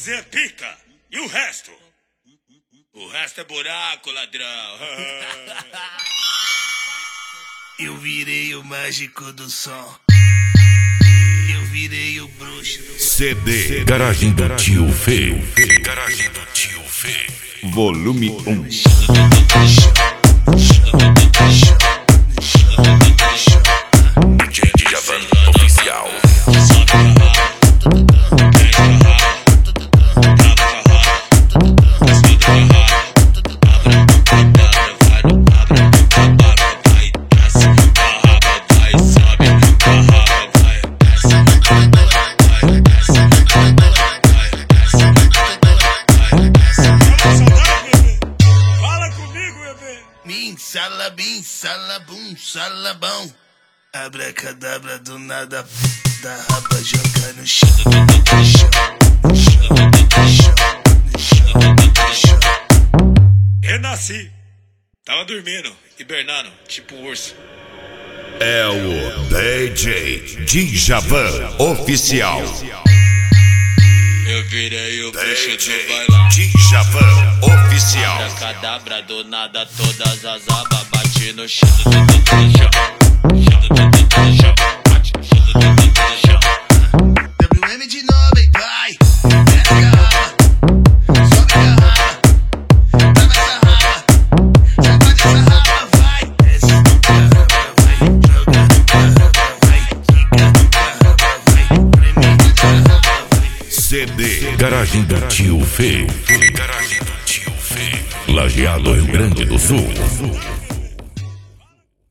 dizer pica. E o resto? O resto é buraco, ladrão. Eu virei o mágico do som. Eu virei o bruxo do CD Garagem do Tio Fê. Garagem do Tio Fê. Volume 1. DJ Djavan Oficial. Salabim, salabum, salabão. Abracadabra do nada, da raba joga no chão. Renasci. Tava dormindo, hibernando, tipo um urso. É o DJ Djavan Oficial. Eu virei o bruxo do bailão. Djavan Oficial. Abracadabra do nada, todas as abas bate no chão. WM de novo, hein, vai. Desce a garrafa, sobe a garrafa, tava essa raba, sacode essa raba, vai. Desce a garrafa, vai, joga no garrafa, vai, quica no garrafa, vai, preme no garrafa, vai. CD Garagem do Tio Fê. Garagem do Tio Fê. Lajeado, Rio Grande do Sul.